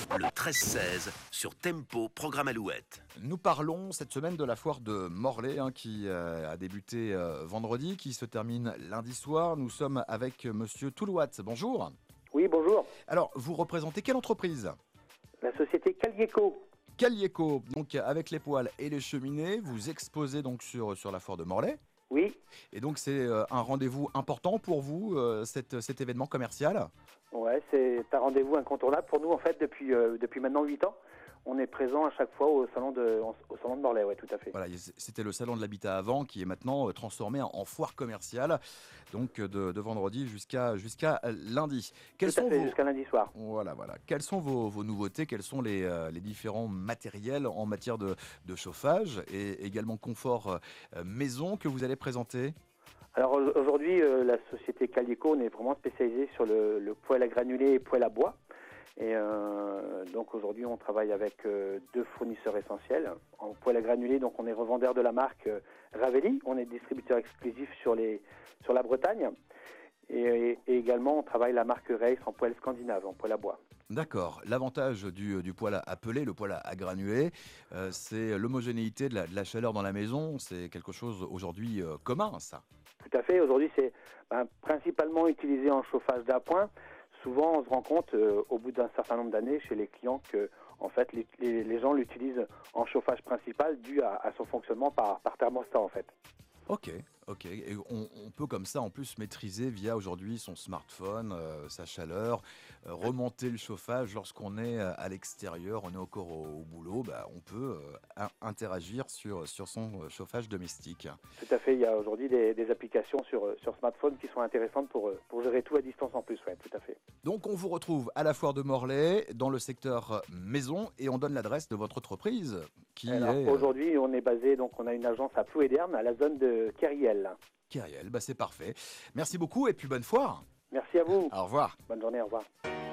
Le 13-16 sur Tempo, programme Alouette. Nous parlons cette semaine de la foire de Morlaix qui a débuté vendredi, qui se termine lundi soir. Nous sommes avec monsieur Toulouat. Bonjour. Oui, bonjour. Alors, vous représentez quelle entreprise? La société Calieco. Calieco, donc avec les poêles et les cheminées, vous exposez donc sur la foire de Morlaix. Oui. Et donc c'est un rendez-vous important pour vous, cet événement commercial? Ouais, c'est un rendez-vous incontournable pour nous en fait depuis maintenant 8 ans. On est présent à chaque fois au salon de Morlaix, ouais, tout à fait. Voilà, c'était le salon de l'habitat avant qui est maintenant transformé en foire commerciale, donc de vendredi jusqu'à lundi. Jusqu'à lundi soir. Voilà. Quelles sont vos nouveautés? Quels sont les différents matériels en matière de chauffage et également confort maison que vous allez présenter? Alors aujourd'hui, la société Calieco, on est vraiment spécialisé sur le poêle à granulés et poêle à bois. Et donc aujourd'hui, on travaille avec deux fournisseurs essentiels. En poêle à granulés, donc on est revendeur de la marque Ravelli. On est distributeur exclusif sur la Bretagne. Et également, on travaille la marque Reis en poêle scandinave, en poêle à bois. D'accord. L'avantage du poêle à peler, le poêle à granulés, c'est l'homogénéité de la chaleur dans la maison. C'est quelque chose aujourd'hui commun, ça. Tout à fait. Aujourd'hui, c'est principalement utilisé en chauffage d'appoint. Souvent, on se rend compte, au bout d'un certain nombre d'années, chez les clients, que en fait, les gens l'utilisent en chauffage principal dû à son fonctionnement par thermostat, en fait. Ok. Et on peut comme ça en plus maîtriser via aujourd'hui son smartphone, sa chaleur, remonter le chauffage lorsqu'on est à l'extérieur, on est encore au boulot, on peut interagir sur son chauffage domestique. Tout à fait, il y a aujourd'hui des applications sur smartphone qui sont intéressantes pour gérer tout à distance en plus, ouais, tout à fait. Donc on vous retrouve à la foire de Morlaix dans le secteur maison et on donne l'adresse de votre entreprise qui est... Aujourd'hui, on est basé, donc on a une agence à Plouéderne, à la zone de Kériel. Kériel, c'est parfait. Merci beaucoup et puis bonne foire. Merci à vous. Au revoir. Bonne journée, au revoir.